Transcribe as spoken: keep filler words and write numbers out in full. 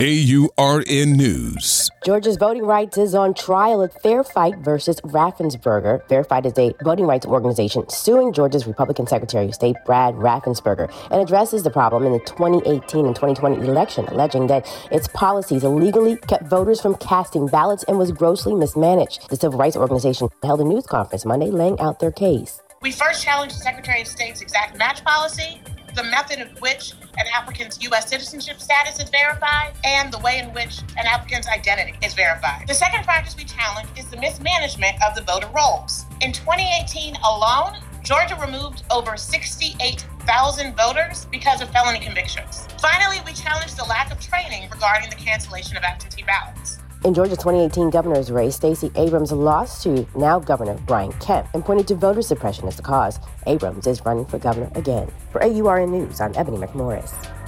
A U R N News. Georgia's voting rights is on trial at Fair Fight versus Raffensperger. Fair Fight is a voting rights organization suing Georgia's Republican Secretary of State Brad Raffensperger and addresses the problem in the twenty eighteen and twenty twenty election, alleging that its policies illegally kept voters from casting ballots and was grossly mismanaged. The civil rights organization held a news conference Monday laying out their case. We first challenged the Secretary of State's exact match policy, the method in which an applicant's U S citizenship status is verified, and the way in which an applicant's identity is verified. The second practice we challenge is the mismanagement of the voter rolls. In twenty eighteen alone, Georgia removed over sixty-eight thousand voters because of felony convictions. Finally, we challenge the lack of training regarding the cancellation of absentee ballots. In Georgia's twenty eighteen governor's race, Stacey Abrams lost to now Governor Brian Kemp and pointed to voter suppression as the cause. Abrams is running for governor again. For A U R N News, I'm Ebony McMorris.